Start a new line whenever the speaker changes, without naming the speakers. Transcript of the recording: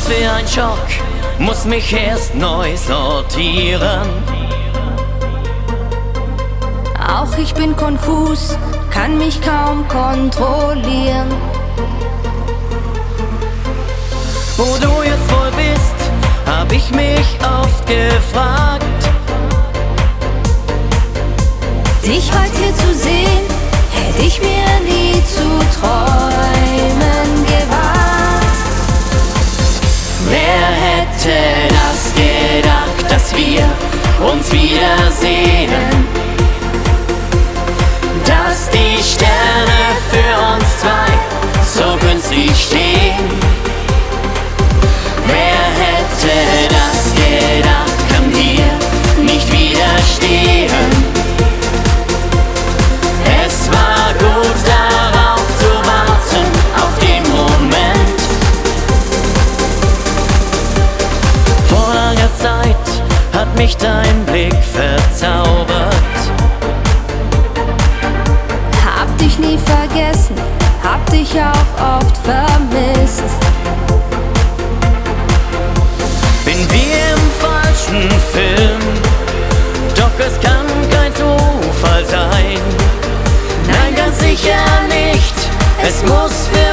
für ein Schock, muss mich erst neu sortieren.
Auch ich bin konfus, kann mich kaum kontrollieren.
Wo du jetzt wohl bist, hab ich mich oft gefragt.
Dich heute hier zu sehen, hätte ich mir nie zu träumen gewagt.
Wer hätte das gedacht, dass wir uns wiedersehen? Dass die Sterne für uns zwei so günstig stehen. Wer hätte das gedacht, kann dir nicht widerstehen. Es war gut darauf zu warten, auf den Moment. Vor langer Zeit hat mich dein Blick verzaubert.
Hab dich nie vergessen, hab dich auch oft vermisst.
Bin wie im falschen Film, doch es kann kein Zufall sein. Nein, ganz sicher nicht, es muss für